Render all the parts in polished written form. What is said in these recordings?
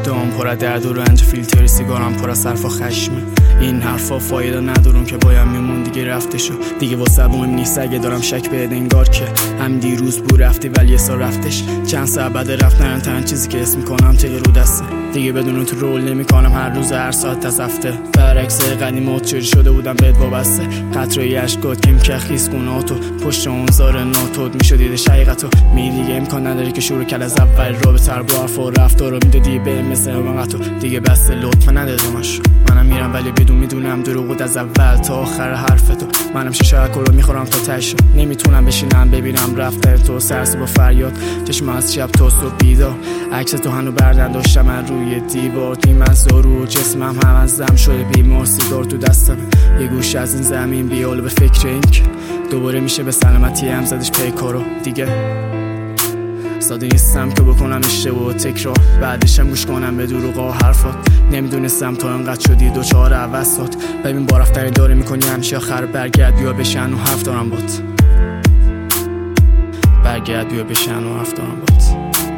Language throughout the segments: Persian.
ادام پر از درد و رنج، فیلتر سیگارم پر از حرف و خشم. این حرفا فایده ندارون که باید میمون دیگه رفته شو، دیگه واسه مهم نیست اگه دارم شک به انگار که هم دیروز بود رفتی ولی یه سال رفتش. چند ساعت بعد رفتن تنها چیزی که اسم میکنم تیغ رو دسته، دیگه بدون تو رول نمیکنم هر روز هر ساعت از هفته. برعکس قدیمات چوری شده بودم بهت وابسته، قطره اشکات که میکه خیس گوناتو پشت اون زار ناتود میشد دیدش حقیقتو. می دیگه امکان نداره که شروع کل از اول رابطه با حرف و رفتار رو میدادی به مثل وقتو، دیگه بس لطفا ندادمش. منم میرم ولی بدون میدونم دروغ از اول تا آخر حرفتو. منم شیشه رو میخورم تا تهش، نمیتونم بشینم ببینم رفتن تو سرس با فریاد. چشم از شب تا صبح بیدار، عکس تو هنو بردن داشتم من روی دیوار. نیم از رو جسمم هم از دم شده بیمار، سیگار تو دستم یه گوش از این زمین بیال به فکر این که دوباره میشه به سلامتی هم زدش پیکارو. دیگه ساده نیستم که بکنم اشتباه و تکرار، بعدشم گوش کنم به دروغا حرفات. نمیدونستم تا انقدر شدی دوچار عوضات. ببین با رفتن داره میکنی همیشه آخر برگرد بیا بشن و حرف دارم بات، برگرد بیا بشن و حرف دارم بات.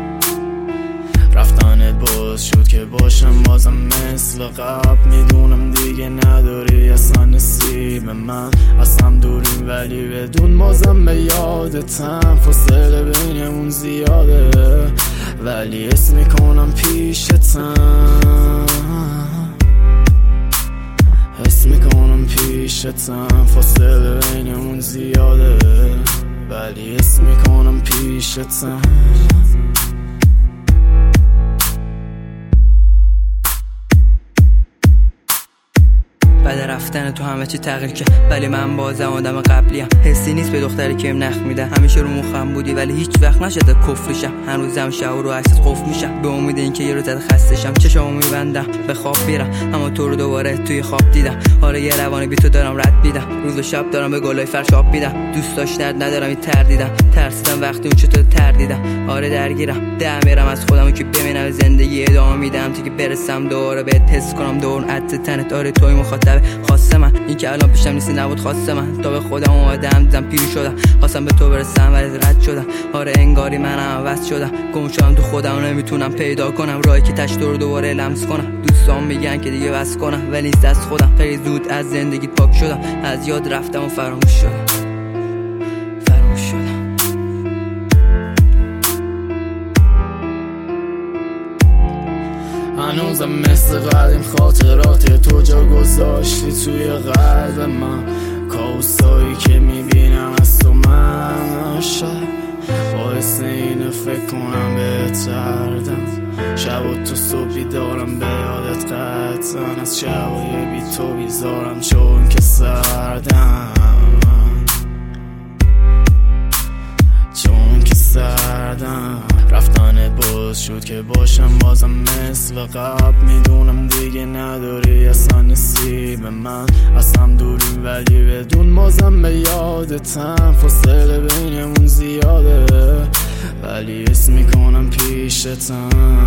رفتنت باز شد که باشم بازم مثل قبل، میدونم دیگه نداری اصلا نصیب من، اصلا دوریم ولی بدون بازم به یادتم. فاصله بینمون زیاده ولی اسم میکنم پیشتم، اسم میکنم پیشتم. فاصله بینمون زیاده ولی اسم میکنم پیشتم. بعد رفتن تو همه چی تغییر که ولی من بازم آدم قبلیم. حسی نیست به دختری که نخ میده، همیشه رو مخم بودی ولی هیچ وقت نشده کفرشم. هنوزم شب رو عکست قفل میشم به امید اینکه یه روز خستشم. چشامو میبندم به خواب میرم اما تو رو دوباره توی خواب دیدم. آره یه روانی بی تو دارم رد میدم، روز و شب دارم به گلای فرش آب میدم. دوست داشتن ندارم این تردیدم، ترسیدم وقتی اون چطور تردیدم. آره درگیرم میرم از خودم که ببینم زندگی ادامه میدم تا که برسم دوباره بهت حس کنم دور عطر تنت. آره توی مخاطب خواسته من، این که الان پیشم نیستی نبود خواسته من. تا به خودم اومدم دیدم پیر شدم، خواستم به تو برسم ولی رد شدم. آره انگاری منم عوض شدم، گم شدم تو خودم نمیتونم پیدا کنم راهی که تش رو دوباره لمس کنم. دوستان میگن که دیگه بس کنم ولی نیست از خودم. خیلی زود از زندگیت پاک شدم، از یاد رفتم و فراموش شدم. هنوزم مثل قدیم خاطرات تو جا گذاشتی توی قلب من. کاوسایی که میبینم از تو من شب باعث اینه فکر کنم بهتردم. شب و تو صبحی دارم به یادت قطعا، از شبای بی تو بیزارم چون که سردم، چون که سردم. رفتنت باز شد که باشم بازم مثل قبل، میدونم دیگه نداری اصلا نصیب من، اصلا دوریم ولی بدون بازم به یادتم. فاصله بینمون زیاده ولی اسم میکنم پیشتم.